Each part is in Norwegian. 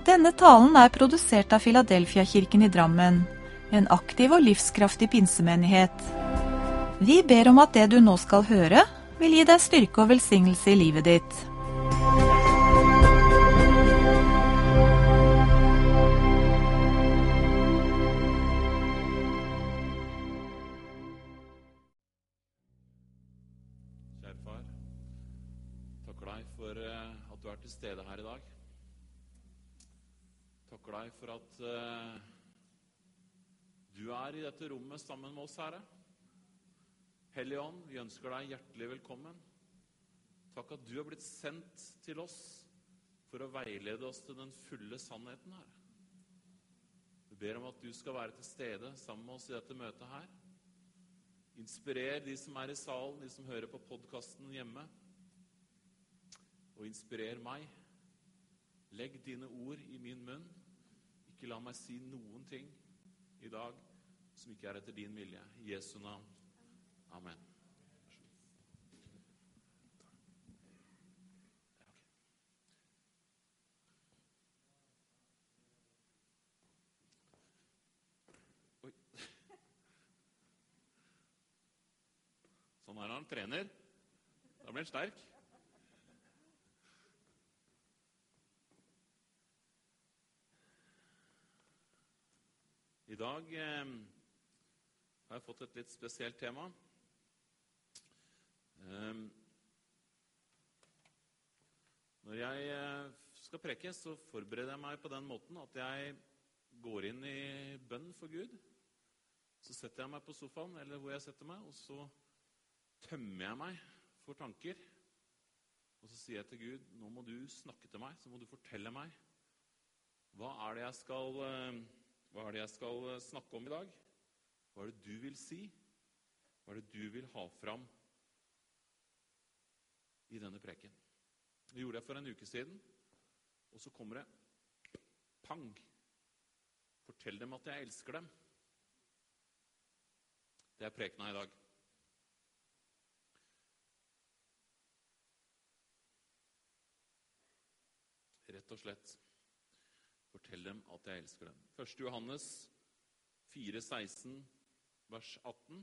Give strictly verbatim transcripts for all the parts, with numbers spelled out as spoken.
Denne talen er produsert av Philadelphia-kirken i Drammen, en aktiv og livskraftig pinsemenighet. Vi ber om at det du nå skal høre, vil gi deg styrke og velsignelse i livet ditt. Kjære far, takker deg for at du er til stede her i dag. Takker deg for at uh, du er i dette rommet sammen med oss, Herre. Hellige Ånd, vi ønsker deg hjertelig velkommen. Takk at du har blitt sendt til oss for å veilede oss til den fulle sannheten, Herre. Vi ber om at du skal være til stede sammen med oss i dette møtet her. Inspirer de som er i salen, de som hører på podcasten hjemme. Og inspirer meg. Legg dine ord i min munn. Ikke la meg si noen ting i dag som ikke er etter din vilje. I Jesu navn. Amen. Oi. Sånn er han trener. Da blir han sterk. I dag eh, har jeg fått et litt spesielt tema. Eh, når jeg eh, skal preke, så forbereder jeg meg på den måten at jeg går inn i bønn for Gud. Så setter jeg meg på sofaen, eller hvor jeg setter meg, og så tømmer jeg meg for tanker. Og så sier jeg til Gud, nå må du snakke til meg, så må du fortelle meg. Hva er det jeg skal... Eh, Hva er det jeg skal snakke om i dag? Hva er det du vil si? Hva er det du vil ha fram i denne preken? Det gjorde jeg for en uke siden, og så kommer det pang. Fortell dem at jeg elsker dem. Det er prekena i dag. Rett og slett. Fortell dem at jeg elsker dem. første Johannes fire seksten, vers atten.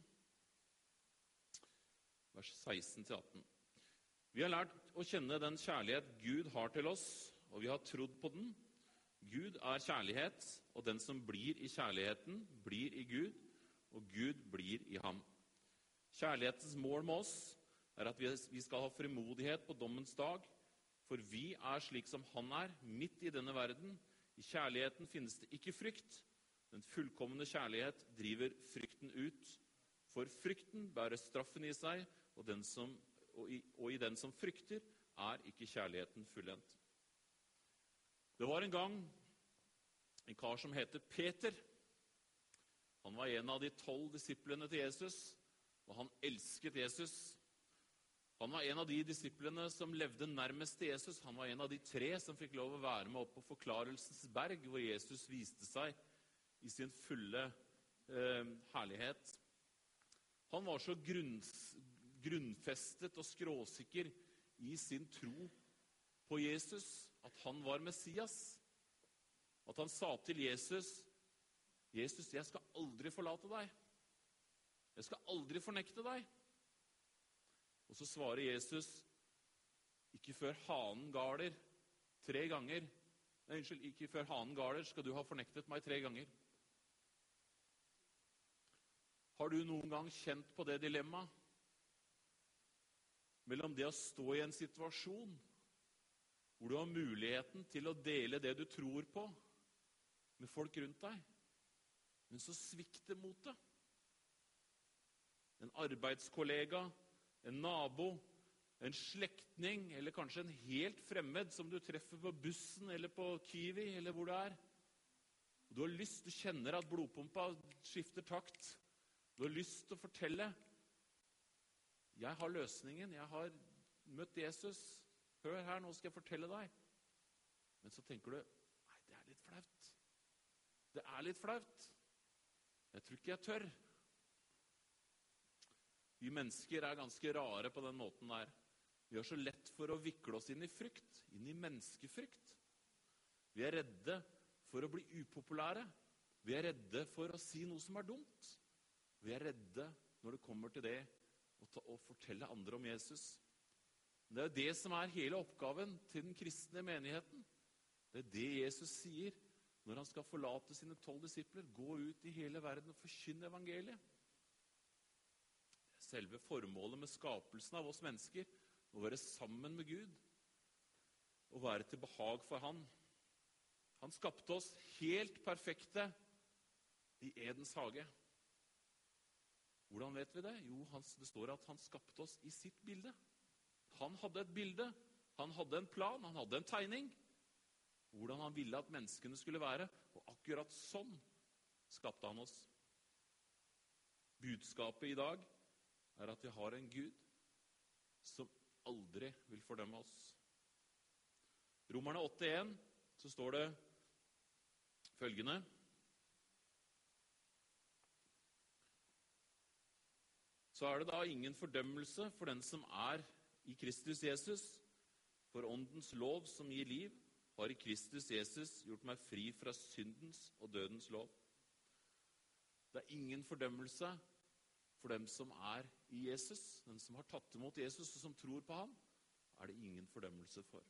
Vers seksten til atten. Vi har lært å kjenne den kjærlighet Gud har til oss, og vi har trodd på den. Gud er kjærlighet, og den som blir i kjærligheten, blir i Gud, og Gud blir i ham. Kjærlighetens mål med oss er at vi skal ha frimodighet på dommens dag, for vi er slik som han er, midt i denne verden. I kjærligheten finnes det ikke frykt. Den fullkomne kjærlighet driver frykten ut. For frykten bærer straffen i seg, og, den som, og, i, og i den som frykter, er ikke kjærligheten fullendt. Det var en gang en kar som heter Peter. Han var en av de tolv disiplene til Jesus, og han elsket Jesus. Han var en av de disiplene som levde nærmest til Jesus. Han var en av de tre som fikk lov å være med opp på Forklarelsens berg, hvor Jesus viste seg i sin fulle eh, herlighet. Han var så grunn, grunnfestet og skråsikker i sin tro på Jesus, at han var Messias. At han sa til Jesus, Jesus, jeg skal aldri forlate deg. Jeg skal aldri fornekte deg. Og så svarer Jesus, ikke før hanen galer tre ganger. Nei, unnskyld, ikke før hanen galer skal du ha fornektet meg tre ganger. Har du noen gang kjent på det dilemmaet? Mellom det å stå i en situasjon hvor du har muligheten til å dele det du tror på med folk rundt deg, men så svikter motet. En arbeidskollega, en nabo, en slektning, eller kanskje en helt fremmed som du treffer på bussen eller på Kiwi, eller hvor det er. Og du har lyst, du kjenner at blodpumpa skifter takt. Du har lyst til å fortelle. Jeg har løsningen, jeg har møtt Jesus. Hør her, nå skal jeg fortelle deg. Men så tenker du, nei, det er litt flaut. Det er litt flaut. Jeg tror ikke jeg tør. Vi mennesker er ganske rare på den måten der. Vi har så lett for å vikle oss inn i frykt, inn i menneskefrykt. Vi er redde for å bli upopulære. Vi er redde for å si noe som er dumt. Vi er redde når det kommer til det å, ta, å fortelle andre om Jesus. Det er jo det som er hele oppgaven til den kristne menigheten. Det er det Jesus sier når han skal forlate sine tolv disipler. Gå ut i hele verden og forkynne evangeliet. Selve formålet med skapelsen av oss mennesker, å være sammen med Gud og være til behag for han. Han skapte oss helt perfekte i Edens hage. Hvordan vet vi det? Jo, det står at han skapte oss i sitt bilde. Han hadde et bilde, han hadde en plan, han hadde en tegning. Hvordan han ville at menneskene skulle være, og akkurat sånn skapte han oss. Budskapet i dag er at vi har en Gud som aldri vil fordømme oss. Romerne åtte en, så står det følgende: Så er det da ingen fordømmelse for den som er i Kristus Jesus, for åndens lov som gir liv, har i Kristus Jesus gjort meg fri fra syndens og dødens lov. Det er ingen fordømmelse for dem som er i Jesus, den som har tatt imot Jesus og som tror på ham, er det ingen fordømmelse for.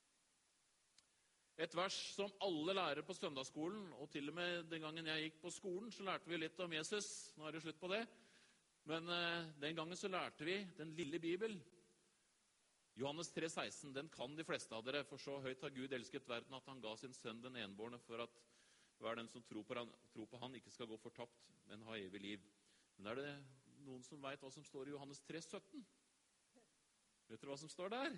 Et vers som alle lærer på søndagsskolen, og til og med den gangen jeg gikk på skolen, så lærte vi litt om Jesus. Nå er det slutt på det. Men eh, den gangen så lærte vi den lille Bibel. Johannes tre seksten, den kan de fleste av dere, for så høyt har Gud elsket verden at han ga sin sønn den enbårne, for at hver den som tror på han, tror på han ikke skal gå fortapt, men ha evig liv. Men er det noen som vet hva som står i Johannes tre sytten? Vet dere hva som står der?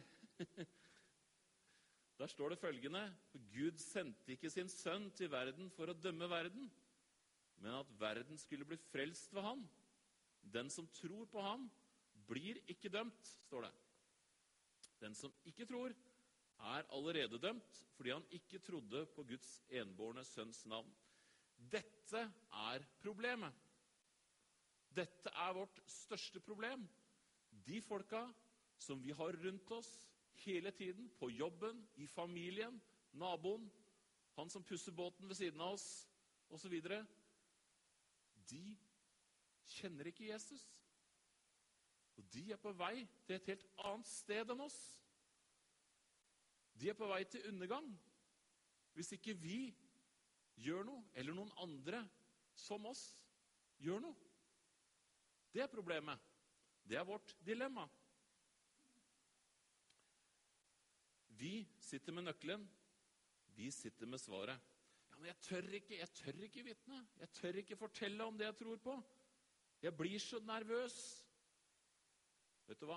Der står det følgende: Gud sendte ikke sin sønn til verden for å dømme verden, men at verden skulle bli frelst ved ham. Den som tror på ham, blir ikke dømt, står det. Den som ikke tror, er allerede dømt, fordi han ikke trodde på Guds enbårne sønns navn. Dette er problemet. Dette er vårt største problem. De folka som vi har rundt oss hele tiden, på jobben, i familien, naboen, han som pusser båten ved siden av oss, og så videre, de kjenner ikke Jesus. Og de er på vei til et helt annet sted enn oss. De er på vei til undergang. Hvis ikke vi gjør noe, eller noen andre som oss gjør noe. Det er problemet. Det er vårt dilemma. Vi sitter med nøkkelen. Vi sitter med svaret. Ja, men jeg tør ikke, jeg tør ikke vitne. Jeg tør ikke fortelle om det jeg tror på. Jeg blir så nervøs. Vet du hva?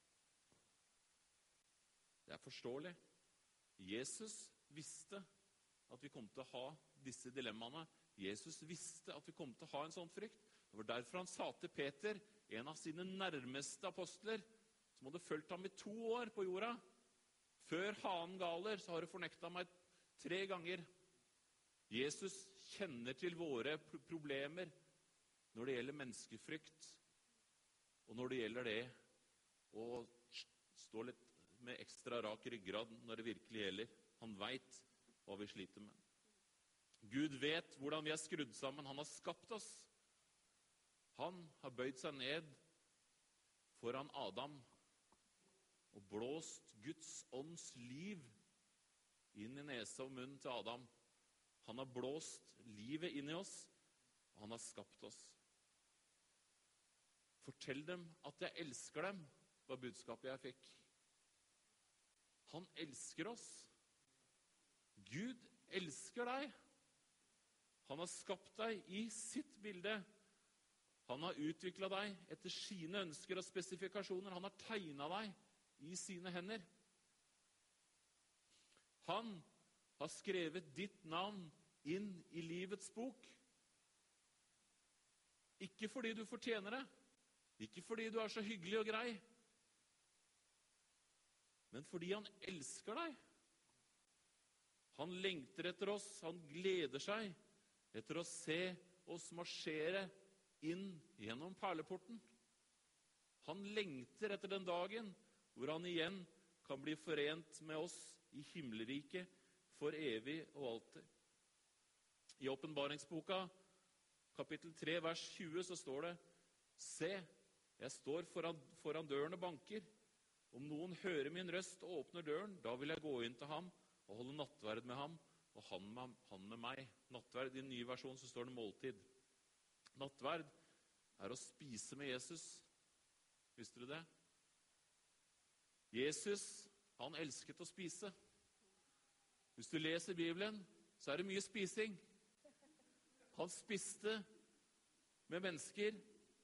Det er forståelig. Jesus visste at vi kom til å ha disse dilemmaene. Jesus visste at vi kom til å ha en sånn frykt. Det var derfor han sa til Peter, en av sine nærmeste apostler, som hadde fulgt ham i to år på jorda: før hanen galer, så har du fornektet meg tre ganger. Jesus kjenner til våre problemer når det gjelder menneskefrykt, og når det gjelder det å stå litt med ekstra rak ryggrad når det virkelig gjelder. Han vet hva vi sliter med. Gud vet hvordan vi er skrudd sammen. Han har skapt oss. Han har bøyd seg ned foran Adam og blåst Guds ånds liv inn i nese og munn til Adam. Han har blåst livet inn i oss, og han har skapt oss. Fortell dem at jeg elsker dem, var budskapet jeg fikk. Han elsker oss. Gud elsker deg. Han har skapt deg i sitt bilde. Han har utviklet deg etter sine ønsker og spesifikasjoner. Han har tegnet deg i sine hender. Han har skrevet ditt navn inn i livets bok. Ikke fordi du fortjener det, ikke fordi du er så hyggelig og grei, men fordi han elsker deg. Han lengter etter oss, han gleder seg etter å se oss marsjere inn gjennom perleporten. Han lengter etter den dagen hvor han igjen kan bli forent med oss i himmelriket, for evig og alltid. I Åpenbaringsboka, kapittel tre, vers tjue, så står det: Se, jeg står foran, foran døren og banker. Om noen hører min røst og åpner døren, da vil jeg gå inn til ham og holde nattverd med ham, og han med, han med meg. Nattverd, i den nye versjonen så står det måltid. Nattverd er å spise med Jesus. Visste du det? Jesus, han elsket å spise. Hvis du leser Bibelen, så er det mye spising. Han spiste med mennesker.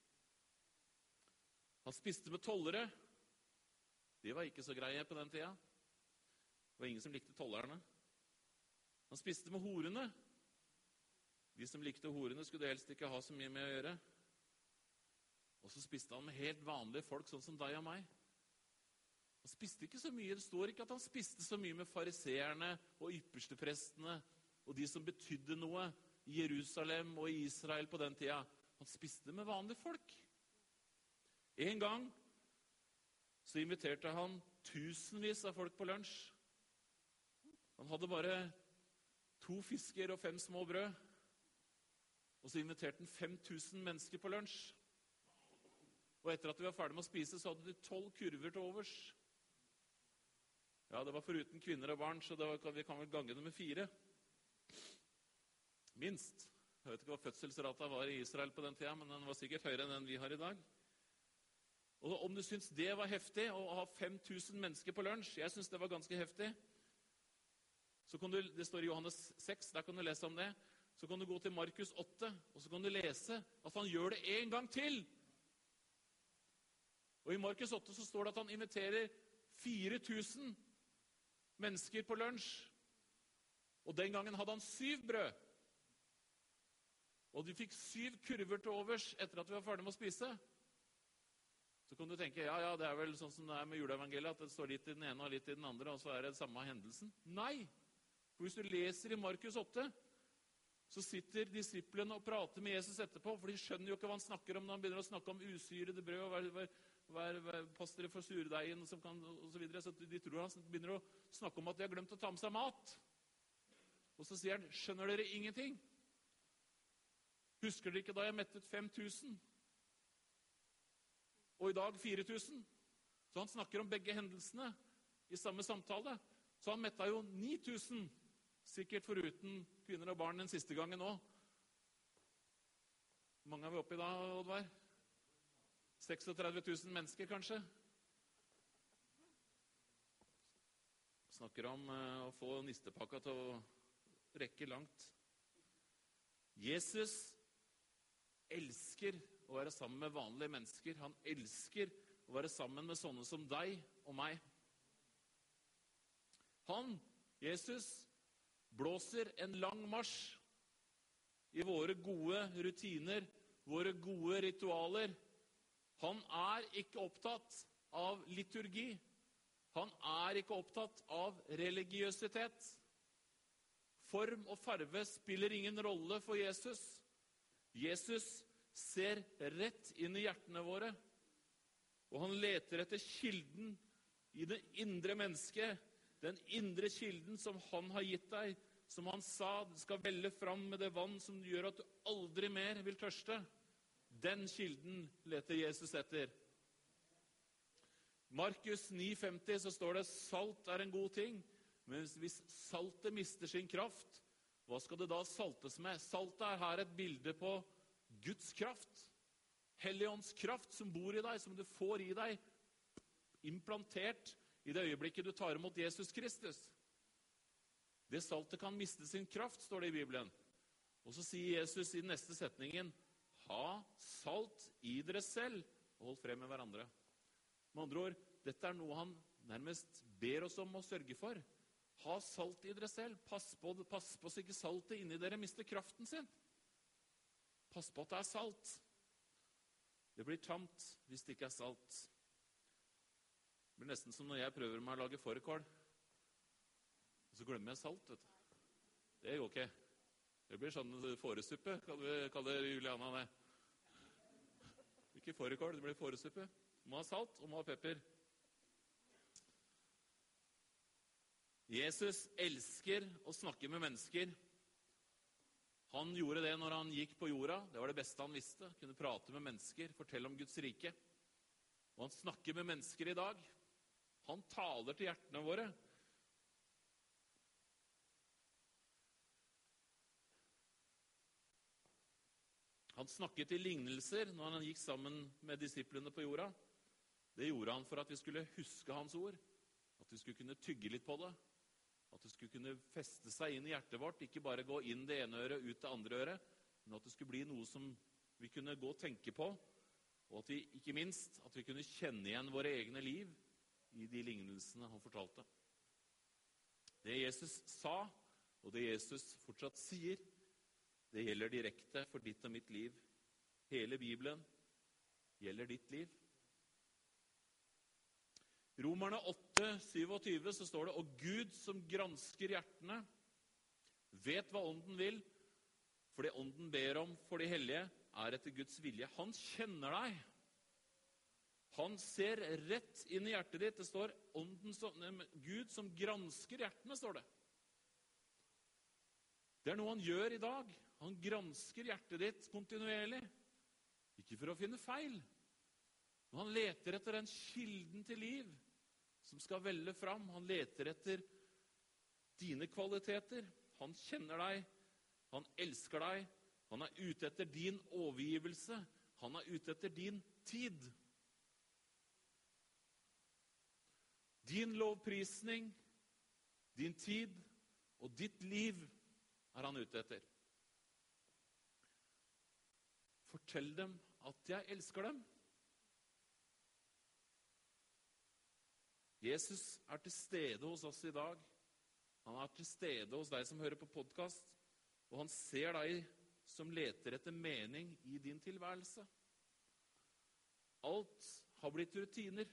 Han spiste med tollere. De var ikke så greie på den tida. Det var ingen som likte tollerne. Han spiste med horene. De som likte horene, skulle helst ikke ha så mye med å gjøre. Og så spiste han med helt vanlige folk, sånn som deg og meg. Han spiste ikke så mye. Det står ikke at han spiste så mye med fariseerne og yppersteprestene og de som betydde noe i Jerusalem og i Israel på den tida. Han spiste med vanlige folk. En gang så inviterte han tusenvis av folk på lunsj. Han hadde bare to fisker og fem små brød. Og så inviterte han fem tusen mennesker på lunsj. Og etter at de var ferdig med å spise, så hadde de tolv kurver til overs. Ja, det var foruten kvinner og barn, så det var, vi kan vel gange det med fire. Minst. Jeg vet ikke hva fødselsrata var i Israel på den tida, men den var sikkert høyere enn den vi har i dag. Og om du syns det var heftig å ha fem tusen mennesker på lunsj, jeg syns det var ganske heftig, så kan du, det står i Johannes seks, der kan du lese om det, så kan du gå til Markus åtte, og så kan du lese at han gjør det en gang til. Og i Markus åtte så står det at han inviterer fire tusen mennesker på lunsj. Og den gangen hadde han syv brød. Og de fikk syv kurver til overs etter at vi var ferdig med å spise. Så kan du tenke, ja, ja, det er vel sånn som det er med juleevangeliet, at det står litt i den ene og litt i den andre, og så er det samme hendelsen. Nei! For hvis du leser i Markus åtte, så sitter disiplene og prater med Jesus etterpå, for de skjønner jo ikke hva han snakker om når han begynner å snakke om usyrede brød, og hva, hva, hva, hva passer det for surdeigen, som kan, og så videre. Så de tror han begynner å snakke om at de har glemt å ta med seg mat. Og så sier han, skjønner dere ingenting? Husker dere ikke da jeg mettet fem tusen? Og i dag fire tusen? Så han snakker om begge hendelsene i samme samtale. Så han mettet jo ni tusen, sikkert foruten kvinner og barn den siste gangen også. Hvor mange er vi oppe i da, Oddvar? seksogtredve tusen mennesker, kanskje? Snakker om uh, å få nistepakka til å rekke langt. Jesus elsker å være sammen med vanlige mennesker. Han elsker å være sammen med sånne som deg og meg. Han, Jesus, blåser en lang marsj i våre gode rutiner, våre gode ritualer. Han er ikke opptatt av liturgi. Han er ikke opptatt av religiøsitet. Form og farve spiller ingen rolle for Jesus. Jesus ser rett inn i hjertene våre, og han leter etter kilden i det indre mennesket, den indre kilden som han har gitt deg, som han sa skal velle fram med det vann som gjør at du aldri mer vil tørste. Den kilden leter Jesus etter. Markus ni femti så står det, salt er en god ting, men hvis saltet mister sin kraft, hva skal det da saltes med? Saltet er her et bilde på Guds kraft, Helligånds kraft som bor i deg, som du får i deg, implantert i det øyeblikket du tar imot Jesus Kristus. Det saltet kan miste sin kraft, står det i Bibelen. Og så sier Jesus i den neste setningen, ha salt i dere selv, og hold frem med hverandre. Med andre ord, dette er noe han nærmest ber oss om å sørge for. Ha salt i dere selv. Pass på, pass på så ikke saltet inni dere mister kraften sin. Pass på at det er salt. Det blir tamt hvis det ikke er salt. Det blir nesten som når jeg prøver meg å lage fårikål. Og så glemmer jeg salt, vet du. Det går ikke. Det blir sånn fåresuppe, kaller Juliana det. Ikke fårikål, det blir fåresuppe. Må ha salt og må ha pepper. Jesus elsker å snakke med mennesker. Han gjorde det når han gikk på jorda. Det var det beste han visste. Kunne prate med mennesker, fortelle om Guds rike. Og han snakker med mennesker i dag. Han taler til hjertene våre. Han snakket i lignelser når han gikk sammen med disiplene på jorda. Det gjorde han for at vi skulle huske hans ord, at vi skulle kunne tygge litt på det, at det skulle kunne feste seg inn i hjertet vårt, ikke bare gå inn det ene øret, ut det andre øret, men at det skulle bli noe som vi kunne gå og tenke på, og at vi, ikke minst, at vi kunne kjenne igjen våre egne liv i de lignelsene han fortalte. Det Jesus sa, og det Jesus fortsatt sier, det gjelder direkte for ditt og mitt liv. Hele Bibelen gjelder ditt liv. Romerne åtte, syttisju så står det, og Gud som gransker hjertene, vet hva ånden vil, for det ånden ber om for de hellige er etter Guds vilje. Han kjenner deg. Han ser rett inn i hjertet ditt. Det står ånden som, Gud som gransker hjertene, står det. Det er noe han gjør i dag. Han gransker hjertet ditt kontinuerlig. Ikke for å finne feil, men han leter etter den kilden til liv som skal velle fram. Han leter etter dine kvaliteter. Han kjenner deg, han elsker deg, han er ute etter din overgivelse, han er ute etter din tid. Din lovprisning, din tid og ditt liv er han ute etter. Fortell dem at jeg elsker dem. Jesus er til stede hos oss i dag. Han er til stede hos deg som hører på podcast, og han ser deg som leter etter mening i din tilværelse. Alt har blitt rutiner.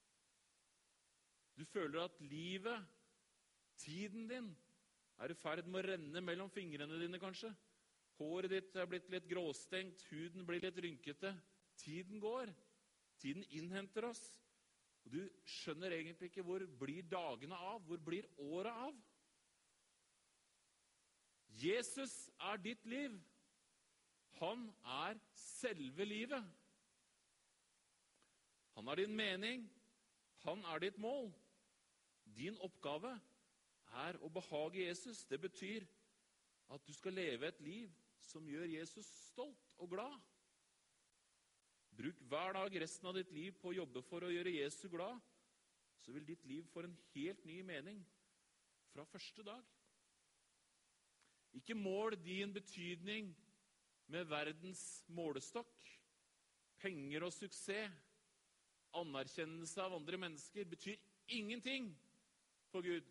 Du føler at livet, tiden din, er i ferd med å renne mellom fingrene dine kanskje. Håret ditt er blitt litt gråstengt, huden blir litt rynkete. Tiden går. Tiden innhenter oss. Og du skjønner egentlig ikke hvor blir dagene av, hvor blir året av. Jesus er ditt liv. Han er selve livet. Han er din mening. Han er ditt mål. Din oppgave er å behage Jesus. Det betyr at du skal leve et liv som gjør Jesus stolt og glad. Bruk hver dag resten av ditt liv på å jobbe for å gjøre Jesus glad, så vil ditt liv få en helt ny mening fra første dag. Ikke mål din betydning med verdens målestokk. Penger og suksess, anerkjennelse av andre mennesker betyr ingenting for Gud.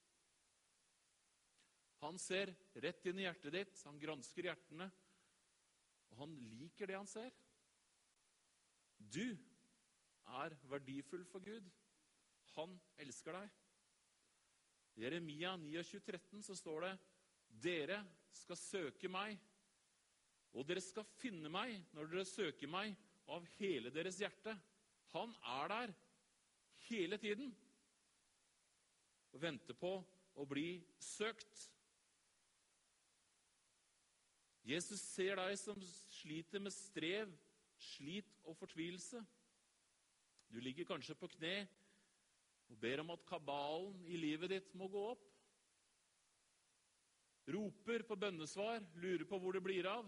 Han ser rett inn i hjertet ditt, han gransker hjertene, og han liker det han ser. Du er verdifull for Gud. Han elsker deg. I Jeremia tjueni tretten så står det, dere skal søke meg, og dere skal finne meg når dere søker meg av hele deres hjerte. Han er der hele tiden og venter på å bli søkt. Jesus ser deg som sliter med strev, slit og fortvilelse. Du ligger kanskje på kne og ber om at kabalen i livet ditt må gå opp. Roper på bønnesvar, lurer på hvor det blir av.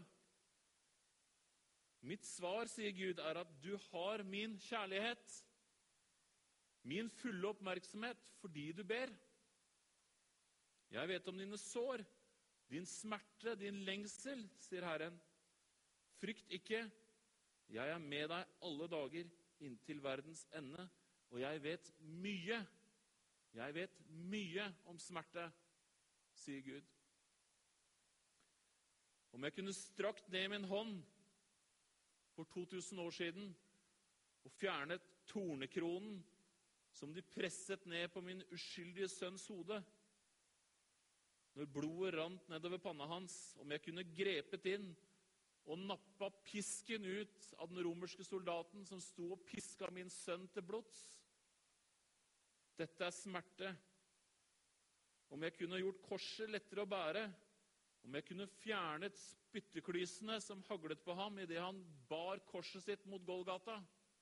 Mitt svar, sier Gud, er at du har min kjærlighet, min fulle oppmerksomhet fordi du ber. Jeg vet om dine sår, din smerte, din lengsel, sier Herren. Frykt ikke, jeg er med deg alle dager inntil verdens ende, og jeg vet mye, jeg vet mye om smerte, sier Gud. Om jeg kunne strakt ned min hånd for to tusen år siden og fjernet tornekronen som de presset ned på min uskyldige sønns hode, når blodet rant nedover panna hans, om jeg kunne grepet inn og nappa pisken ut av den romerske soldaten som sto og piska min sønn til blods. Dette er smerte. om jeg kunne gjort korset lettere å bære, om jeg kunne fjernet spytteklysene som haglet på ham i det han bar korset sitt mot Golgata.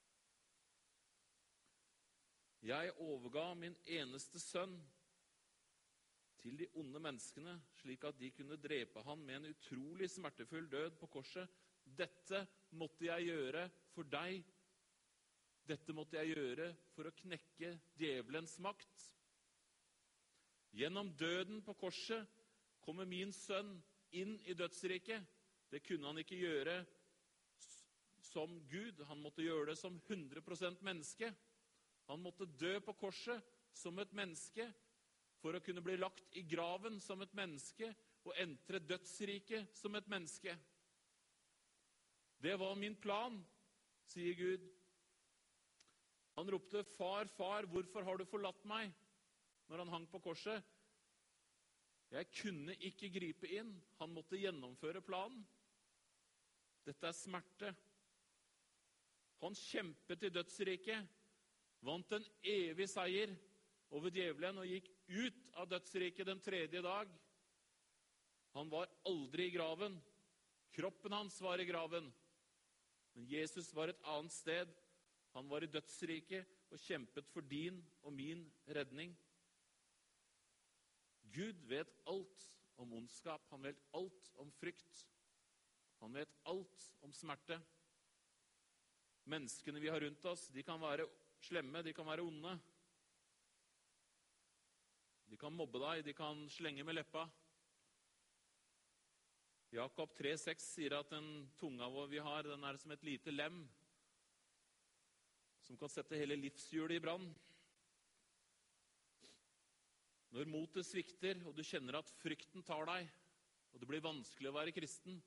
Jeg overga min eneste sønn til de onde menneskene, slik at de kunne drepe han med en utrolig smertefull død på korset. Dette måtte jeg gjøre for deg. Dette måtte jeg gjøre for å knekke djevelens makt. Gjennom døden på korset kommer min sønn inn i dødsriket. Det kunne han ikke gjøre som Gud. Han måtte gjøre det som hundre prosent menneske. Han måtte dø på korset som et menneske, for å kunne bli lagt i graven som et menneske og entre dødsriket som et menneske. Det var min plan, sier Gud. Han ropte, far, far, hvorfor har du forlatt meg? Når han hang på korset. Jeg kunne ikke gripe inn. Han måtte gjennomføre planen. Dette er smerte. Han kjempet i dødsriket, vant en evig seier over djevelen og gikk ut av dødsriket den tredje dag. Han var aldri i graven. Kroppen hans var i graven. Men Jesus var et annet sted. Han var i dødsriket og kjempet for din og min redning. Gud vet alt om ondskap. Han vet alt om frykt. Han vet alt om smerte. Menneskene vi har rundt oss, de kan være slemme, de kan være onde. De kan mobbe deg, de kan slenge med leppa. Jakob tre seks sier at den tunga vi har, den er som et lite lem, som kan sette hele livshjulet i brann. Når motet svikter, og du kjenner at frykten tar deg, og det blir vanskelig å være kristen,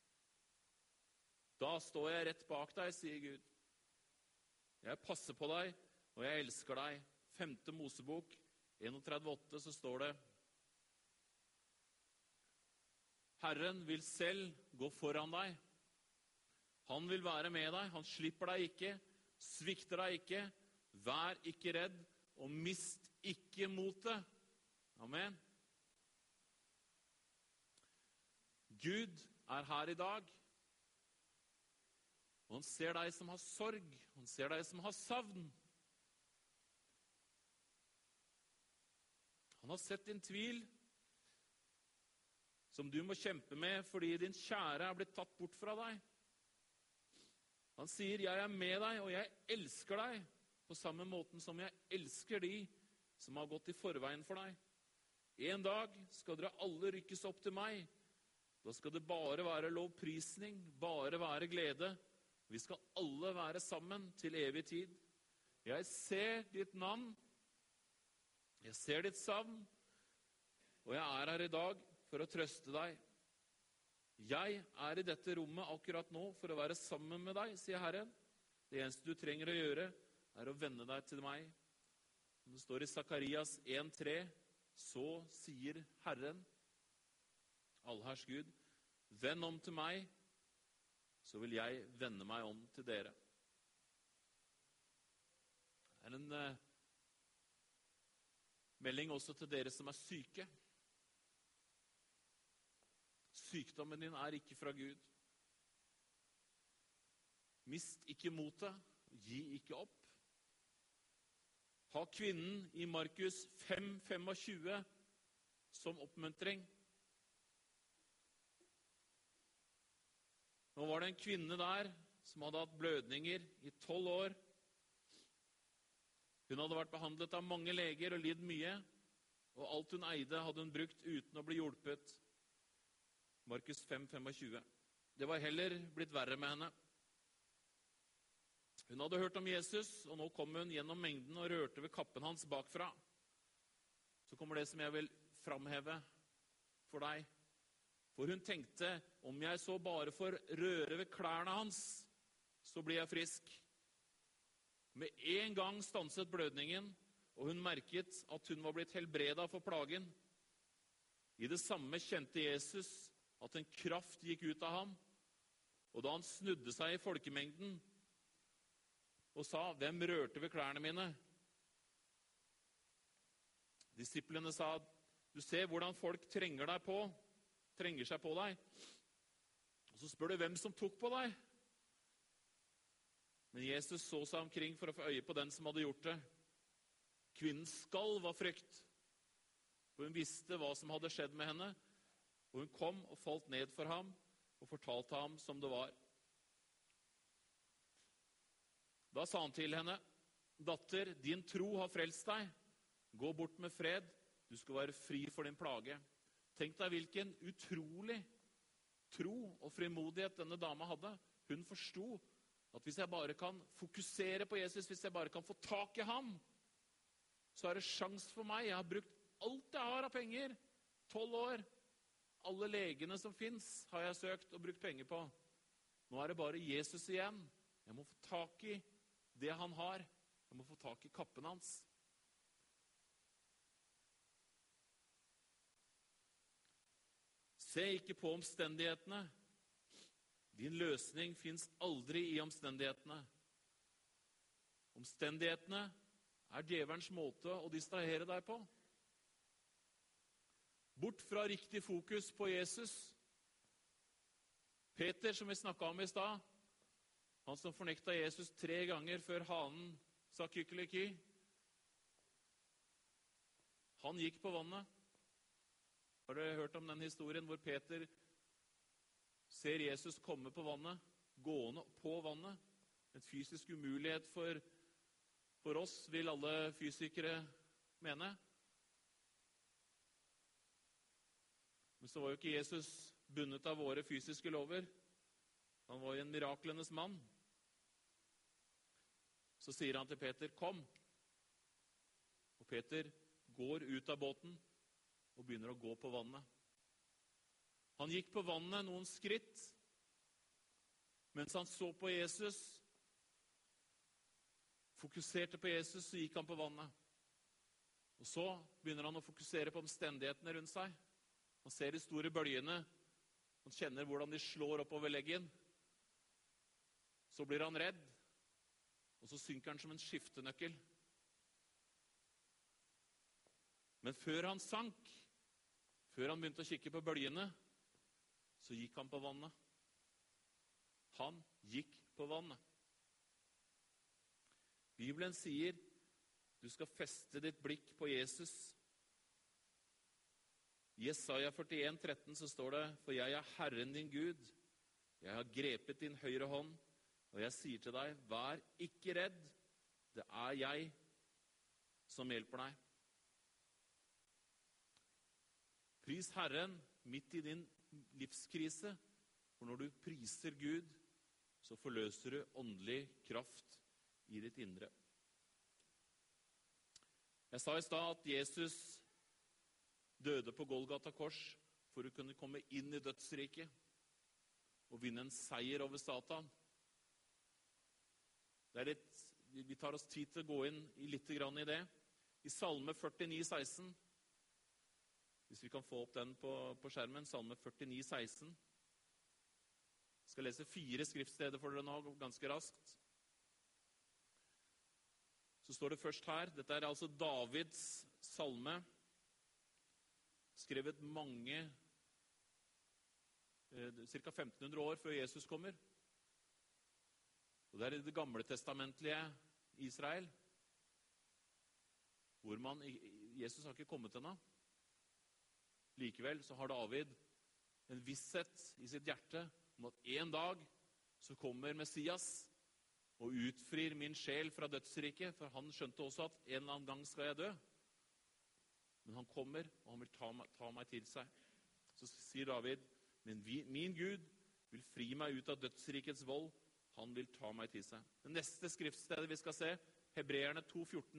da står jeg rett bak deg, sier Gud. Jeg passer på deg, og jeg elsker deg. Femte Mosebok, trettien åtte, så står det: Herren vil selv gå foran deg. Han vil være med deg. Han slipper deg ikke, svikter deg ikke. Vær ikke redd, og mist ikke motet. Amen. Gud er her i dag. Og han ser deg som har sorg. Han ser deg som har savn. Han har sett din tvil, som du må kjempe med fordi din kjære er blitt tatt bort fra deg. Han sier, jeg er med deg, og jeg elsker deg, på samme måten som jeg elsker de som har gått i forveien for deg. En dag skal dere alle rykkes opp til meg. Da skal det bare være lovprisning, bare være glede. Vi skal alle være sammen til evig tid. Jeg ser ditt navn, jeg ser ditt savn, og jeg er her i dag for å trøste deg. Jeg er i dette rommet akkurat nå for å være sammen med deg, sier Herren. Det eneste du trenger å gjøre, er å vende deg til meg. Det står i Sakarias en tre, så sier Herren, allherrs Gud, vend om til meg, så vil jeg vende meg om til dere. Det er en uh, melding også til dere som er syke. Sykdommen din er ikke fra Gud. Mist ikke motet, gi ikke opp. Ha kvinnen i Markus fem tjuefem som oppmuntring. Nå var det en kvinne der som hadde hatt blødninger i tolv år. Hun hadde vært behandlet av mange leger og lidd mye, og alt hun eide hadde hun brukt uten å bli hjulpet. Markus fem tjuefem. Det var heller blitt verre med henne. Hun hadde hørt om Jesus, og nå kom hun gjennom mengden og rørte ved kappen hans bakfra. Så kommer det som jeg vil framheve for deg. For hun tenkte, om jeg så bare får røre ved klærne hans, så blir jeg frisk. Med en gang stanset blødningen, og hun merket at hun var blitt helbredet for plagen. I det samme kjente Jesus at en kraft gikk ut av ham, og da han snudde seg i folkemengden og sa, hvem rørte ved klærne mine? Disiplene sa, Du ser hvordan folk trenger deg på, trenger seg på deg. Og så spør du hvem som tok på deg. Men Jesus så seg omkring for å få øye på den som hadde gjort det. Kvinnen skalv av frykt, for hun visste hva som hadde skjedd med henne. Og hun kom og falt ned for ham og fortalte ham som det var. Da sa han til henne, datter, din tro har frelst deg. Gå bort med fred, du skal være fri for din plage. Tenk deg hvilken utrolig tro og frimodighet denne dama hadde. Hun forstod at hvis jeg bare kan fokusere på Jesus, hvis jeg bare kan få tak i ham, så er det sjans for meg. Jeg har brukt alt jeg har av penger, tolv år. Alle legene som finnes har jeg søkt og brukt penger på. Nå er det bare Jesus igjen. Jeg må få tak i det han har. Jeg må få tak i kappen hans. Se ikke på omstendighetene. Din løsning finnes aldri i omstendighetene. Omstendighetene er djevelens måte å distrahere deg på. Bort fra riktig fokus på Jesus. Peter, som vi snakket om i stad, han som fornekta Jesus tre ganger før hanen sa kykkeliky, han gikk på vannet. Har dere hørt om den historien hvor Peter ser Jesus komme på vannet, gående på vannet? En fysisk umulighet for, for oss, vil alle fysikere mene. Men så var jo ikke Jesus bundet av våre fysiske lover. Han var jo en miraklenes mann. Så sier han til Peter, kom. Og Peter går ut av båten og begynner å gå på vannet. Han gikk på vannet noen skritt. Mens han så på Jesus, fokuserte på Jesus, så gikk han på vannet. Og så begynner han å fokusere på omstendighetene rundt seg. Han ser de store bølgene. Han kjenner hvordan de slår oppover leggen. Så blir han redd. Og så synker han som en skiftenøkkel. Men før han sank, før han begynte å kikke på bølgene, så gikk han på vannet. Han gikk på vannet. Bibelen sier, du skal feste ditt blikk på Jesus. I Jesaja førtien, tretten så står det, for jeg er Herren din Gud. Jeg har grepet din høyre hånd, og jeg sier til deg, vær ikke redd. Det er jeg som hjelper deg. Pris Herren midt i din livskrise, for når du priser Gud, så forløser du åndelig kraft i ditt indre. Jeg sa i stad at Jesus døde på Golgata kors for å kunne komme inn i dødsriket og vinne en seier over Satan. Det er litt, vi tar oss tid til å gå inn i litt grann i det. I Salme førtini, seksten, hvis vi kan få opp den på, på skjermen, Salme førtini, seksten. Jeg skal lese fire skriftsteder for dere nå, ganske raskt. Så står det først her, dette er altså Davids salme, skrevet mange, eh, ca. femten hundre år før Jesus kommer. Og det er i det gamle testamentlige Israel, hvor man, Jesus har ikke kommet ennå. Likevel så har David en visshet i sitt hjerte om at en dag så kommer Messias og utfrir min sjel fra dødsriket, for han skjønte også at en eller annen gang skal jeg dø. Men han kommer, og han vil ta meg, ta meg til seg. Så sier David, men vi, min Gud vil fri meg ut av dødsrikets vold, han vil ta meg til seg. Det neste skriftstedet vi skal se, Hebreerne to, fjorten.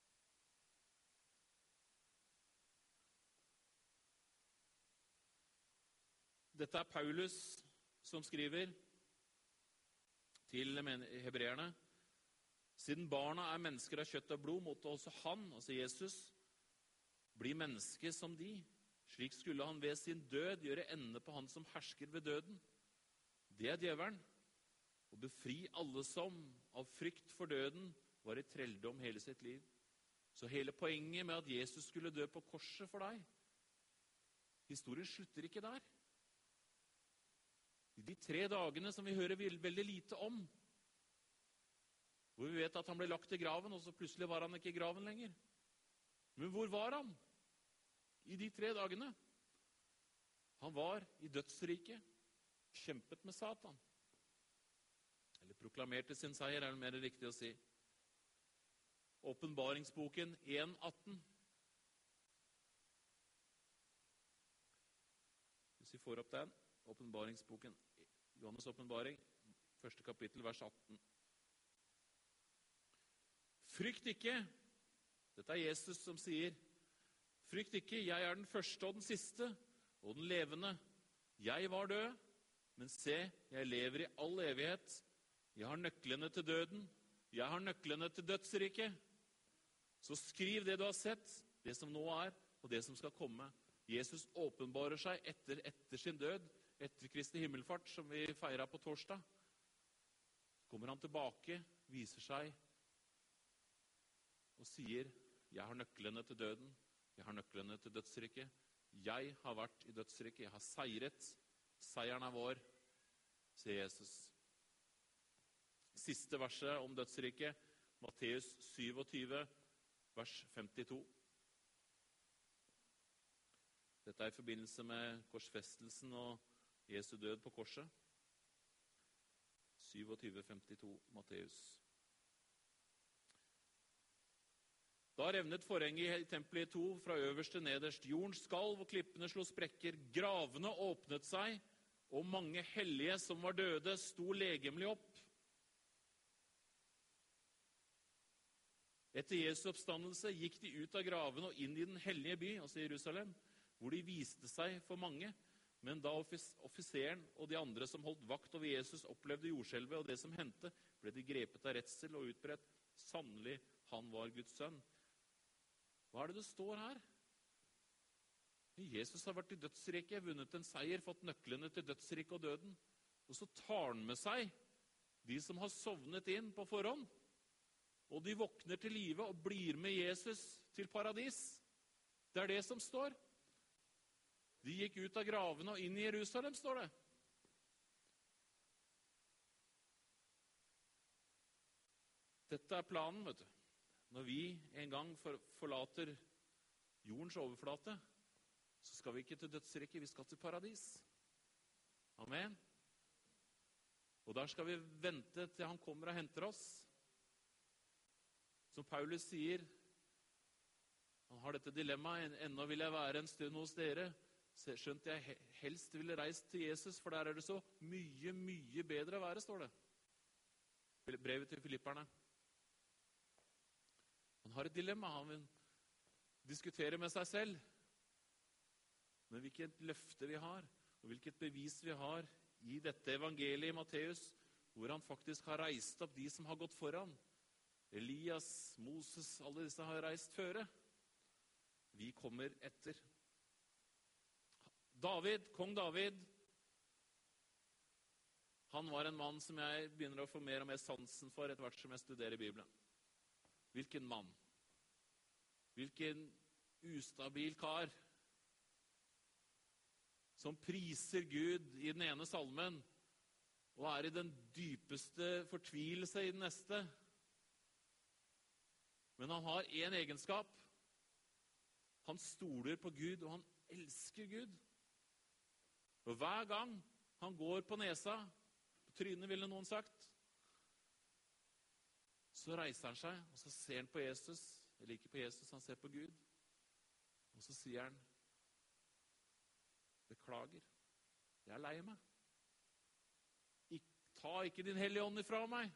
Dette er Paulus som skriver til hebreerne. Siden barna er mennesker av kjøtt og blod, måtte også han, altså Jesus, bli menneske som de. Slik skulle han ved sin død gjøre ende på han som hersker ved døden. Det er djevelen. Og befri alle som av frykt for døden var i trelldom hele sitt liv. Så hele poenget med at Jesus skulle dø på korset for deg, historien slutter ikke der. I de tre dagene som vi hører veldig lite om, hvor vi vet at han ble lagt i graven, og så plutselig var han ikke i graven lenger. Men hvor var han i de tre dagene? Han var i dødsriket, kjempet med Satan. Eller proklamerte sin seier, er det mer riktig å si. Åpenbaringsboken en atten. Hvis vi får opp den, åpenbaringsboken, Johannes åpenbaring, første kapittel, vers atten. Frykt ikke, dette er Jesus som sier, frykt ikke, jeg er den første og den siste, og den levende. Jeg var død, men se, jeg lever i all evighet. Jeg har nøklene til døden. Jeg har nøklene til dødsriket. Så skriv det du har sett, det som nå er, og det som skal komme. Jesus åpenbarer seg etter, etter sin død, etter Kristi himmelfart, som vi feiret på torsdag. Kommer han tilbake, viser seg, og sier, jeg har nøklene til døden, jeg har nøklene til dødsriket. Jeg har vært i dødsriket, jeg har seiret. Seieren er vår, sier Jesus. Siste verset om dødsriket, Matteus syvogtyve, vers femtito. Dette er i forbindelse med korsfestelsen og Jesu død på korset. syvogtyve femtito, Matteus. Da revnet forhenget i tempelet i to, fra øverst til nederst. Jorden skalv, og klippene slo sprekker. Gravene åpnet seg, og mange hellige som var døde, sto legemlig opp. Etter Jesu oppstandelse gikk de ut av gravene og inn i den hellige by, altså Jerusalem, hvor de viste seg for mange. Men da offiseren og de andre som holdt vakt over Jesus, opplevde jordskjelvet og det som hendte, ble de grepet av redsel og utbredt. Sannelig, han var Guds sønn. Hva er det det står her? Jesus har vært i dødsriket, vunnet en seier, fått nøklene til dødsriket og døden. Og så tar han med seg de som har sovnet inn på forhånd. Og de våkner til live og blir med Jesus til paradis. Det er det som står. De gikk ut av gravene og inn i Jerusalem, står det. Dette er planen, vet du. Når vi en gang forlater jordens overflate, så skal vi ikke til dødsriket, vi skal til paradis. Amen. Og der skal vi vente til han kommer og henter oss. Som Paulus sier, han har dette dilemmaet, ennå vil jeg være en stund hos dere, skjønt jeg helst ville reist til Jesus, for der er det så mye, mye bedre å være, står det. Brevet til Filipperne. Han har et dilemma, han vil diskutere med seg selv. Men hvilket løfte vi har, og hvilket bevis vi har i dette evangeliet i Matteus, hvor han faktisk har reist opp de som har gått foran. Elias, Moses, alle disse har reist føre. Vi kommer etter. David, kong David, han var en mann som jeg begynner å få mer og mer sansen for etter hvert som jeg studerer Bibelen. Hvilken mann? Hvilken ustabil kar som priser Gud i den ene salmen og er i den dypeste fortvilelse i den neste. Men han har en egenskap. Han stoler på Gud, og han elsker Gud. Og hver gang han går på nesa, på trynet ville noen sagt, så reiser han seg, og så ser han på Jesus, eller ikke på Jesus, han ser på Gud. Og så sier han, beklager, jeg er lei meg. Ik- ta ikke din hellige ånd ifra meg.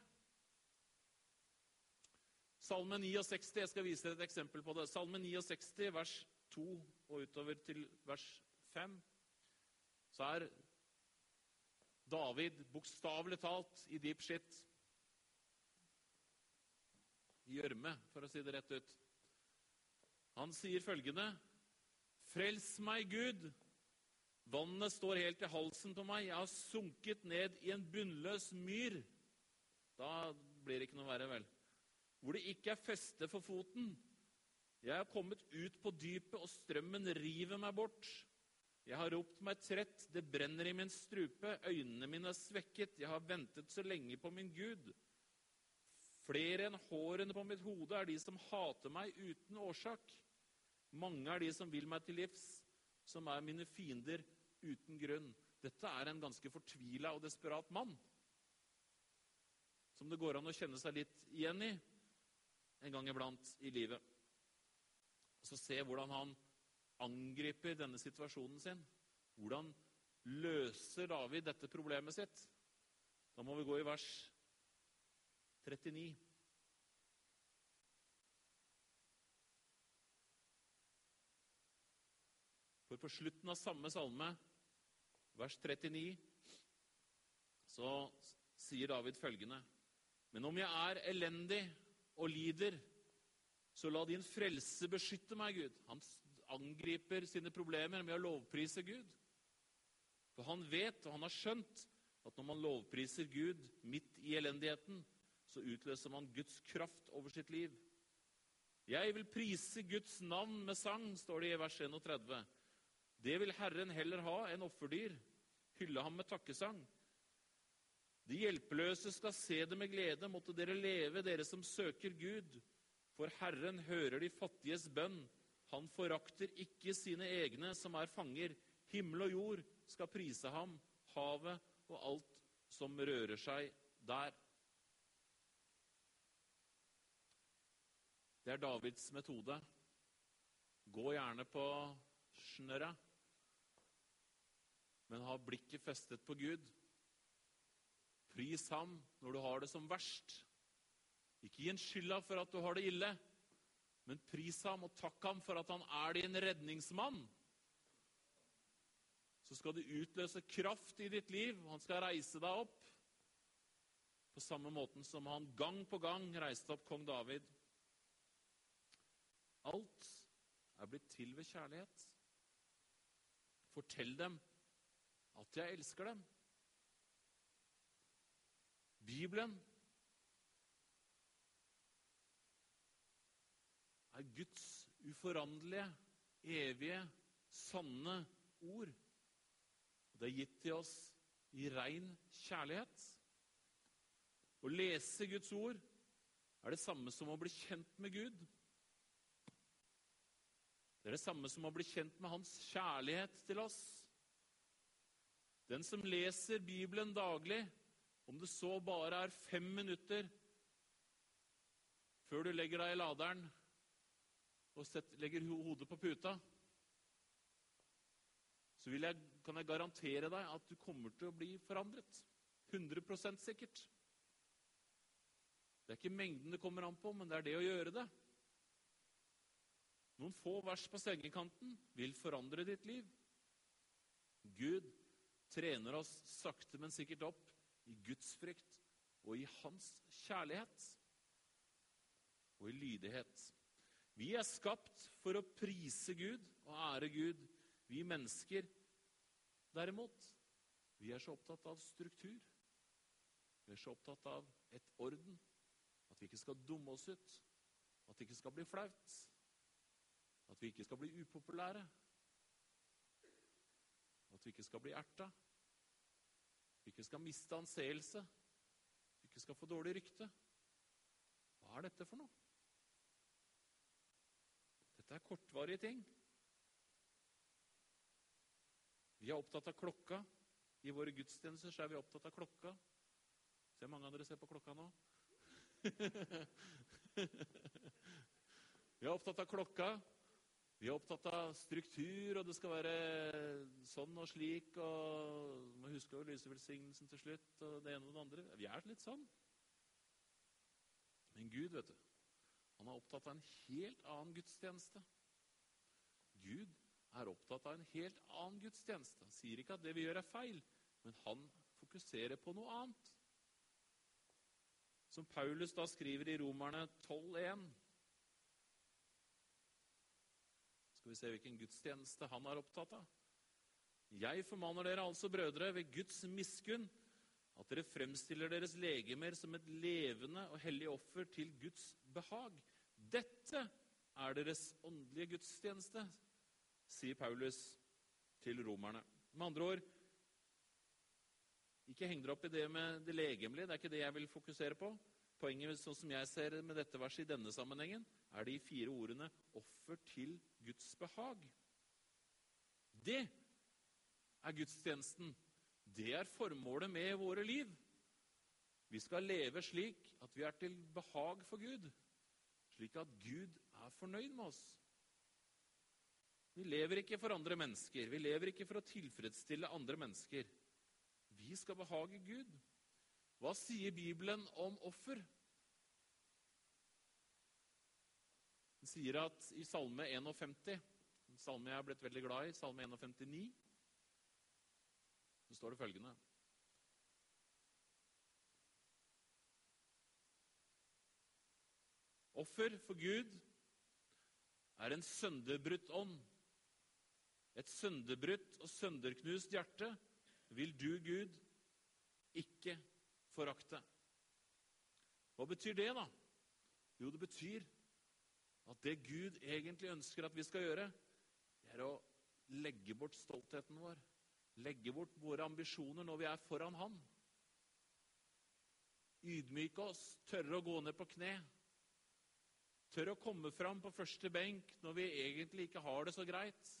Salme sekstini, jeg skal vise dere et eksempel på det. Salme sekstini, vers to og utover til vers fem, så er David bokstavelig talt i dyp skitt. I gjørme, for å si det rett ut. Han sier følgende: Frels meg, Gud! Vannet står helt til halsen på meg. Jeg har sunket ned i en bunnløs myr. Da blir det ikke noe verre, vel? Hvor det ikke er feste for foten. Jeg har kommet ut på dypet, og strømmen river meg bort. Jeg har ropt meg trett, det brenner i min strupe, øynene mine er svekket, jeg har ventet så lenge på min Gud. Flere enn hårene på mitt hode er de som hater meg uten årsak. Mange er de som vil meg til livs, som er mine fiender uten grunn. Dette er en ganske fortvilet og desperat mann, som det går an å kjenne seg litt igjen i en gang iblant i livet. Så se hvordan han angriper denne situasjonen sin. Hvordan løser David dette problemet sitt? Da må vi gå i vers trettini. For på slutten av samme salme, vers trettini, så sier David følgende: Men om jeg er elendig og lider, så la din frelse beskytte meg, Gud. Han angriper sine problemer med å lovprise Gud. For han vet, og han har skjønt, at når man lovpriser Gud midt i elendigheten, så utløser man Guds kraft over sitt liv. Jeg vil prise Guds navn med sang, står det i vers trettien. Det vil Herren heller ha enn offerdyr, hylle ham med takkesang. De hjelpeløse skal se det med glede, måtte dere leve, dere som søker Gud. For Herren hører de fattiges bønn. Han forakter ikke sine egne som er fanger. Himmel og jord skal prise ham, havet og alt som rører seg der. Det er Davids metode. Gå gjerne på snørra, men ha blikket festet på Gud. Pris ham når du har det som verst. Ikke gi en skylda for at du har det ille, men pris ham og takk ham for at han er din redningsmann. Så skal det utløse kraft i ditt liv, og han skal reise deg opp på samme måten som han gang på gang reiste opp kong David. Alt er blitt til ved kjærlighet. Fortell dem at jeg elsker dem. Bibelen er Guds uforanderlige, evige, sanne ord. Det er gitt til oss i ren kjærlighet. Å lese Guds ord er det samme som å bli kjent med Gud. Det er det samme som å bli kjent med hans kjærlighet til oss. Den som leser Bibelen daglig, om det så bare er fem minutter før du legger deg i laderen og set, legger hodet på puta, så vil jeg, kan jeg garantere deg at du kommer til å bli forandret. hundre prosent sikkert. Det er ikke mengden det kommer an på, men det er det å gjøre det. Noen få vers på sengekanten vil forandre ditt liv. Gud trener oss sakte, men sikkert opp i Guds frykt og i hans kjærlighet og i lydighet. Vi er skapt for å prise Gud og ære Gud. Vi mennesker, derimot, vi er så opptatt av struktur. Vi er så opptatt av et orden, at vi ikke skal dumme oss ut, at det ikke skal bli flaut, at vi ikke skal bli upopulære, at vi ikke skal bli erta, at vi ikke skal miste anseelse, at vi ikke skal få dårlig rykte. Hva er dette for noe? Dette er kortvarige ting. Vi er opptatt av klokka. I våre gudstjenester så er vi opptatt av klokka. Ser mange av dere ser på klokka nå? Vi er opptatt av klokka. Vi er opptatt av struktur, og det skal være sånn og slik, og vi må huske å lyse velsignelsen til slutt, og det ene og det andre. Vi er litt sånn. Men Gud, vet du, han er opptatt av en helt annen gudstjeneste. Gud er opptatt av en helt annen gudstjeneste. Han sier ikke at det vi gjør er feil, men han fokuserer på noe annet. Som Paulus da skriver i Romerne tolv en. Skal vi se hvilken gudstjeneste han er opptatt av. Jeg formaner dere altså, brødre, ved Guds miskunn, at dere fremstiller deres legemer som et levende og hellig offer til Guds behag. Dette er deres åndelige gudstjeneste, sier Paulus. til romerne. Med andre ord, ikke heng dere opp i det med det legemlige, det er ikke det jeg vil fokusere på. Poenget, sånn som jeg ser med dette verset i denne sammenhengen, er de fire ordene offer til Guds behag. Det er gudstjenesten. Det er formålet med våre liv. Vi skal leve slik at vi er til behag for Gud, slik at Gud er fornøyd med oss. Vi lever ikke for andre mennesker, vi lever ikke for å tilfredsstille andre mennesker. Vi skal behage Gud. Hva sier Bibelen om offer? Den sier at i Salme femtién, en salme jeg har blitt veldig glad i, Salme femtien, så står det følgende. Offer for Gud er en sønderbrutt ånd. Et sønderbrutt og sønderknust hjerte vil du, Gud, ikke forakte. Hva betyr det da? Jo, det betyr at det Gud egentlig ønsker at vi skal gjøre, det er å legge bort stoltheten vår, legge bort våre ambisjoner når vi er foran Han. Ydmyke oss, tørre å gå ned på kne, tørre å komme fram på første benk når vi egentlig ikke har det så greit.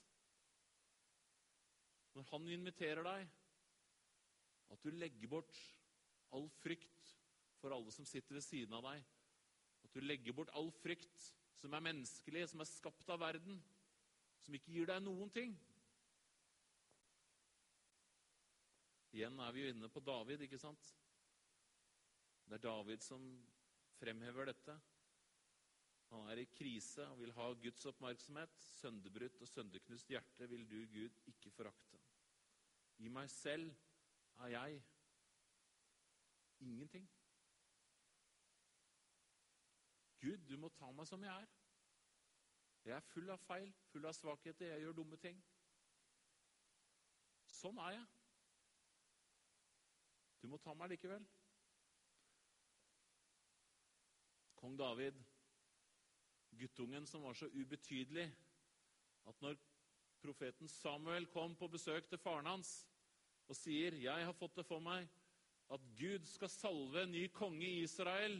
Når Han inviterer deg, at du legger bort all frykt for alle som sitter ved siden av deg, at du legger bort all frykt som er menneskelig, som er skapt av verden, som ikke gir deg noen ting. Igjen er vi jo inne på David, ikke sant? Det er David som fremhever dette. Han er i krise og vil ha Guds oppmerksomhet. Sønderbrutt og sønderknust hjerte vil du, Gud, ikke forakte. I meg selv er jeg ingenting. Gud, du må ta meg som jeg er. Jeg er full av feil, full av svakheter, jeg gjør dumme ting. Sånn er jeg. Du må ta meg likevel. Kong David, guttungen som var så ubetydelig, at når profeten Samuel kom på besøk til faren hans og sier, jeg har fått det for meg at Gud skal salve en ny konge i Israel,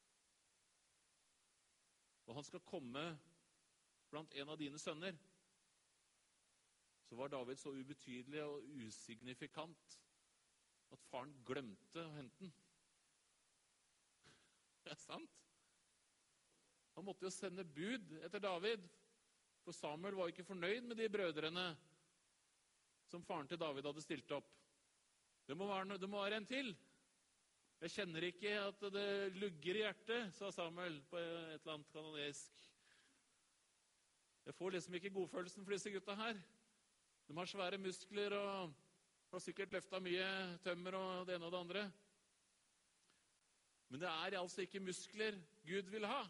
og han skal komme blant en av dine sønner, så var David så ubetydelig og usignifikant at faren glemte å hente den. Det er sant. Han måtte jo sende bud etter David, for Samuel var ikke fornøyd med de brødrene som faren til David hadde stilt opp. Det må være, det må være en til. Jeg kjenner ikke at det lugger i hjertet, sa Samuel på et eller annet kanadisk. Jeg får liksom ikke godfølelsen for disse gutta her. De har svære muskler og har sikkert løftet mye tømmer og det ene og det andre. Men det er altså ikke muskler Gud vil ha.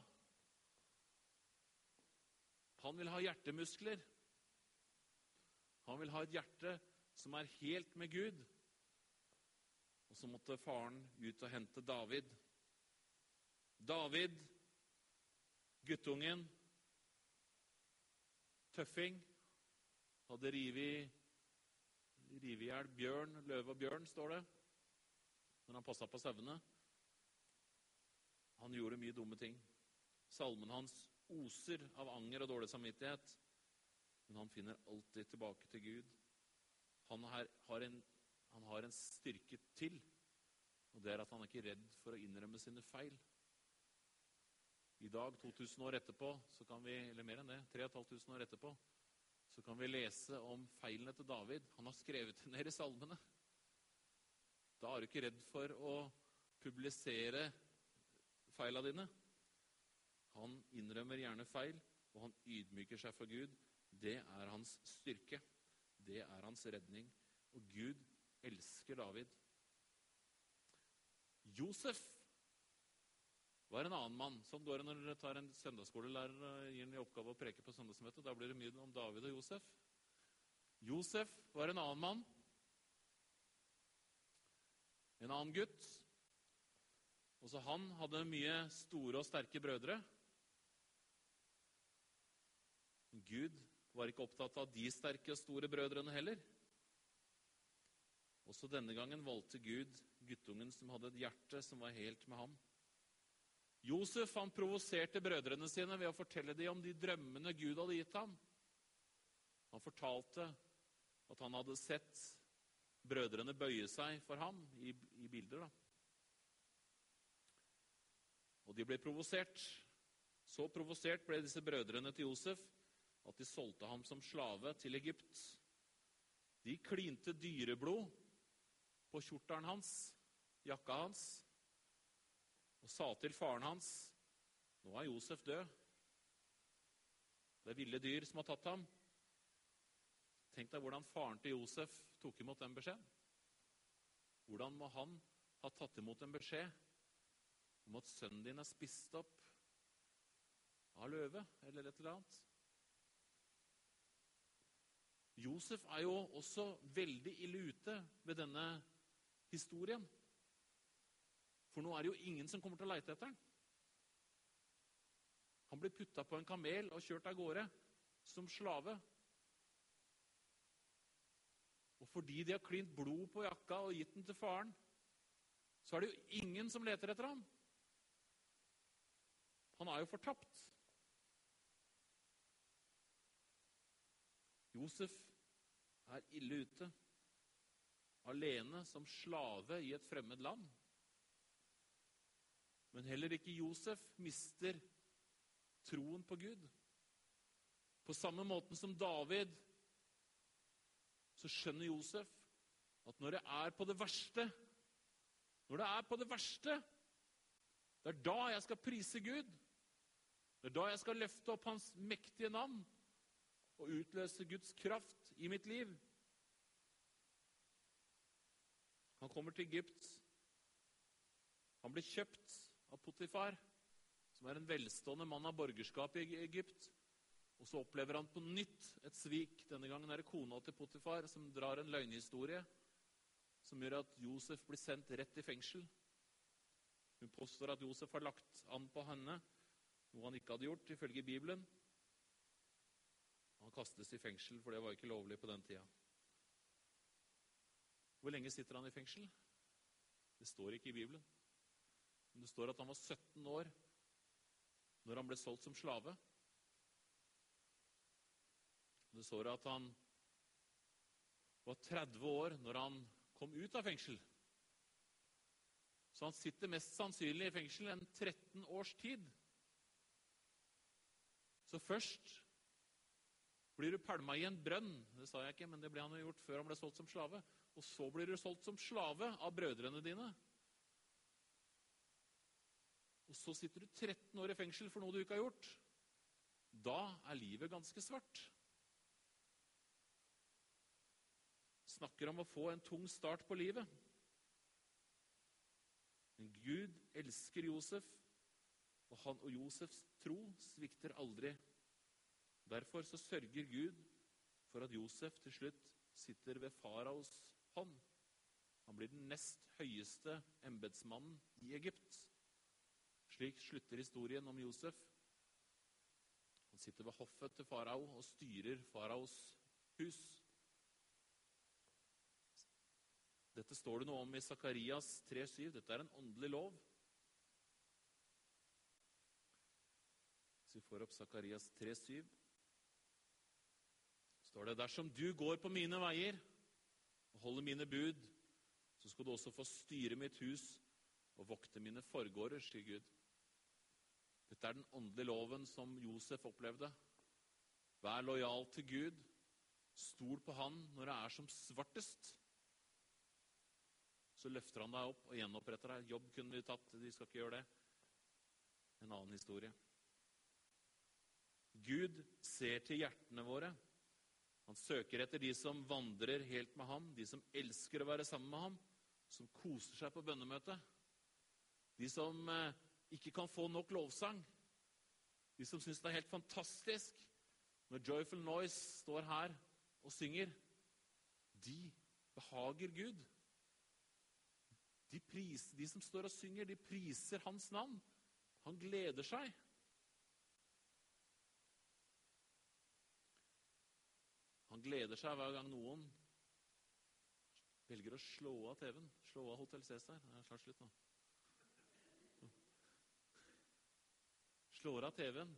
Han vil ha hjertemuskler. Han vil ha et hjerte som er helt med Gud. Og så måtte faren ut og hente David. David, guttungen, tøffing, hadde rivet i hjel bjørn, løve og bjørn, står det, når han passet på sauene. Han gjorde mye dumme ting. Salmen hans oser av anger og dårlig samvittighet, men han finner alltid tilbake til Gud. Han har, har, en, han har en styrke til, og det er at han er ikke redd for å innrømme sine feil. I dag, to tusen år etterpå, så kan vi, eller mer enn det, tre og et halvt tusen år etterpå, så kan vi lese om feilene til David. Han har skrevet det ned i salmene. Da er du ikke redd for å publisere feilene dine. Han innrømmer gjerne feil, og han ydmyker seg for Gud. Det er hans styrke. Det er hans redning. Og Gud elsker David. Josef var en annen mann. Sånn går det når dere tar en søndagsskolelærer og gir en oppgave å preke på søndagsmøtet. Da blir det mye om David og Josef. Josef var en annen mann. En annen gutt. Også han hadde mye store og sterke brødre. Gud Var ikke opptatt av de sterke og store brødrene heller. Også denne gangen valgte Gud guttungen som hadde et hjerte som var helt med ham. Josef han provoserte brødrene sine ved å fortelle dem om de drømmene Gud hadde gitt ham. Han fortalte at han hadde sett brødrene bøye seg for ham i, i bilder. Da. Og de ble provosert. Så provosert ble disse brødrene til Josef at de solgte ham som slave til Egypt. De klinte dyreblod på kjortelen hans, jakka hans, og sa til faren hans, nå er Josef død. Det er ville dyr som har tatt ham. Tenk deg hvordan faren til Josef tok imot den beskjeden. Hvordan må han ha tatt imot en beskjed om at sønnen din er spist opp av løve, eller et eller annet? Josef er jo også veldig ille ute ved denne historien. For nå er det jo ingen som kommer til å leite etter den. Han blir puttet på en kamel og kjørt av gårde som slave. Og fordi de har klint blod på jakka og gitt den til faren, så er det jo ingen som leter etter ham. Han er jo fortapt. Josef er ille ute, alene som slave i et fremmed land. Men heller ikke Josef mister troen på Gud. På samme måten som David, så skjønner Josef at når det er på det verste, når det er på det verste, det er da jeg skal prise Gud. Det er da jeg skal løfte opp hans mektige navn og utløse Guds kraft i mitt liv. Han kommer til Egypt. Han blir kjøpt av Potifar, som er en velstående mann av borgerskap i Egypt. Og så opplever han på nytt et svik. Denne gangen er det kona til Potifar som drar en løgnhistorie som gjør at Josef blir sendt rett i fengsel. Hun påstår at Josef har lagt an på henne, noe han ikke hadde gjort, ifølge Bibelen. Han kastes i fengsel, for det var ikke lovlig på den tida. Hvor lenge sitter han i fengsel? Det står ikke i Bibelen. Men det står at han var sytten år når han ble solgt som slave. Det står at han var tretti år når han kom ut av fengsel. Så han sitter mest sannsynlig i fengsel en tretten års tid. Så først blir du pælma i en brønn. Det sa jeg ikke, men det ble han jo gjort før han ble solgt som slave. Og så blir du solgt som slave av brødrene dine. Og så sitter du tretten år i fengsel for noe du ikke har gjort. Da er livet ganske svart. Snakker om å få en tung start på livet. Men Gud elsker Josef, og han og Josefs tro svikter aldri. Derfor så sørger Gud for at Josef til slutt sitter ved faraos hånd. Han blir den nest høyeste embetsmannen i Egypt. Slik slutter historien om Josef. Han sitter ved hoffet til farao og styrer faraos hus. Dette står det noe om i Sakarias tre syv. Dette er en åndelig lov. Så vi får opp Sakarias tre syv. Står det, dersom du går på mine veier og holder mine bud, så skal du også få styre mitt hus og vokte mine forgårder, sier Gud. Dette er den åndelige loven som Josef opplevde. Vær lojal til Gud. Stol på han når det er som svartest. Så løfter han deg opp og gjenoppretter deg. Jobb kunne vi tatt, de skal ikke gjøre det. En annen historie. Gud ser til hjertene våre. Han søker etter de som vandrer helt med ham, de som elsker å være sammen med ham, som koser seg på bønnemøte. De som eh, ikke kan få nok lovsang. De som synes det er helt fantastisk når Joyful Noise står her og synger. De behager Gud. De, pris, de som står og synger, de priser hans navn. Han gleder seg. Man gleder seg hver gang noen velger å slå av T V-en. Slå av Hotel Cæsar. Det er snart slutt nå. Slår av T V-en.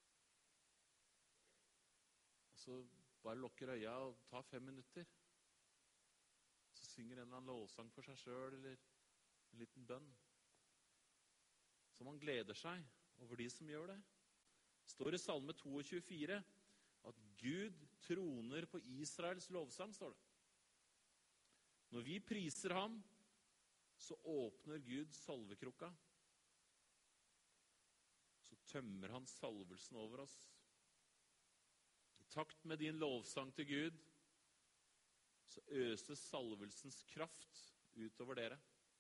Og så bare lukker øya og tar fem minutter. Så synger en eller annen lovsang for seg selv, eller en liten bønn. Så man gleder seg over de som gjør det. Står i Salme tjueto at Gud troner på Israels lovsang, står det. Når vi priser ham, så åpner Gud salvekrukka. Så tømmer han salvelsen over oss. I takt med din lovsang til Gud, så øses salvelsens kraft utover dere.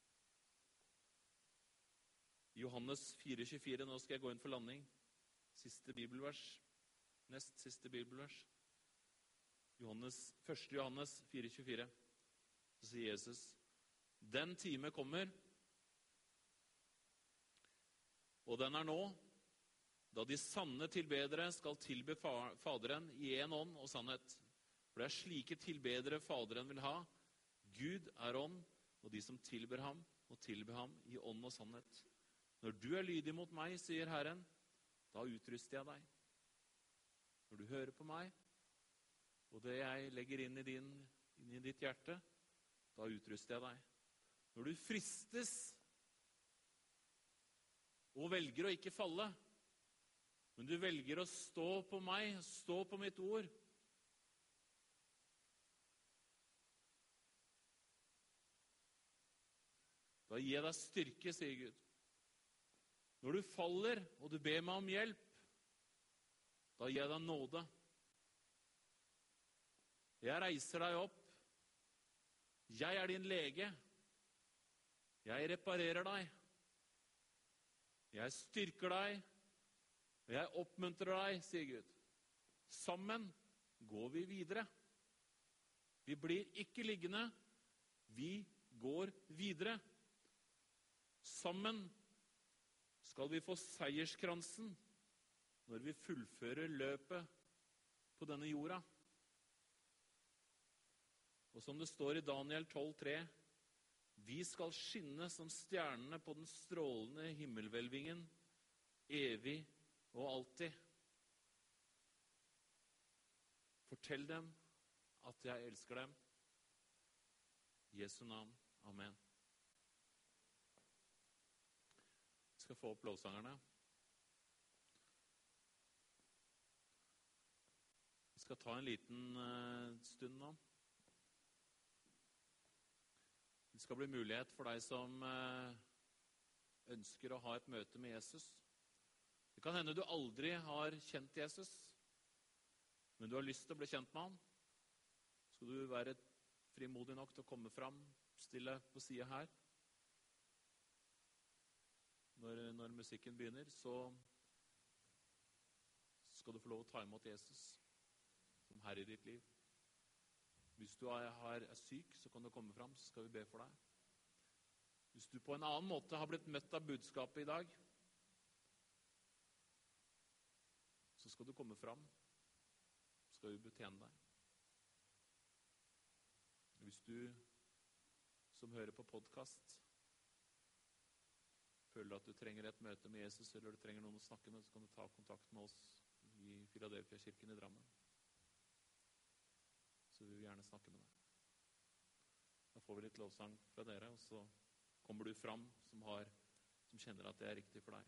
Johannes fire tjuefire, nå skal jeg gå inn for landing. Siste bibelvers. Nest siste bibelvers. Johannes, første Johannes fire tjuefire. Så sier Jesus, den time kommer, og den er nå, da de sanne tilbedere skal tilbe Faderen i en ånd og sannhet. For det er slike tilbedere Faderen vil ha. Gud er ånd, og de som tilber ham, må tilbe ham i ånd og sannhet. Når du er lydig mot meg, sier Herren, da utruster jeg deg. Når du hører på meg, og det jeg legger inn i, din, inn i ditt hjerte, da utruster jeg deg. Når du fristes og velger å ikke falle, men du velger å stå på meg, stå på mitt ord, da gir jeg deg styrke, sier Gud. Når du faller, og du ber meg om hjelp, da gir jeg deg nåde. Jeg reiser deg opp. Jeg er din lege. Jeg reparerer deg. Jeg styrker deg. Og jeg oppmuntrer deg, sier Gud. Sammen går vi videre. Vi blir ikke liggende. Vi går videre. Sammen skal vi få seierskransen når vi fullfører løpet på denne jorda. Og som det står i Daniel tolv tre, vi skal skinne som stjernene på den strålende himmelhvelvingen, evig og alltid. Fortell dem at jeg elsker dem. I Jesu navn. Amen. Vi skal få opp lovsangerne. Vi skal ta en liten uh, stund nå. Det skal bli mulighet for deg som uh, ønsker å ha et møte med Jesus. Det kan hende du aldri har kjent Jesus, men du har lyst til å bli kjent med han. Skal du være frimodig nok til å komme fram, stille på siden her. Når, når musikken begynner, så skal du få lov å ta imot Jesus som Herre i ditt liv. Hvis du er, er syk, så kan du komme fram, så skal vi be for deg. Hvis du på en annen måte har blitt møtt av budskapet i dag, så skal du komme fram, så skal vi betjene deg. Hvis du som hører på podcast føler at du trenger et møte med Jesus, eller du trenger noen å snakke med, så kan du ta kontakt med oss i Filadelfia-kirken i Drammen. Så vil vi gjerne snakke med deg. Da får vi litt lovsang fra dere, og så kommer du fram som, har, som kjenner at det er riktig for deg.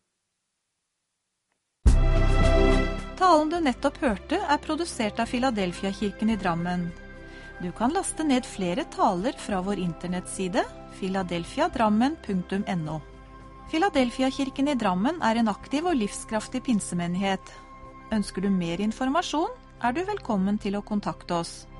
Talen du nettopp hørte er produsert av Filadelfia-kirken i Drammen. Du kan laste ned flere taler fra vår internettside filadelfia drammen punktum no. Filadelfia-kirken i Drammen er en aktiv og livskraftig pinsemenighet. Ønsker du mer informasjon, er du velkommen til å kontakte oss.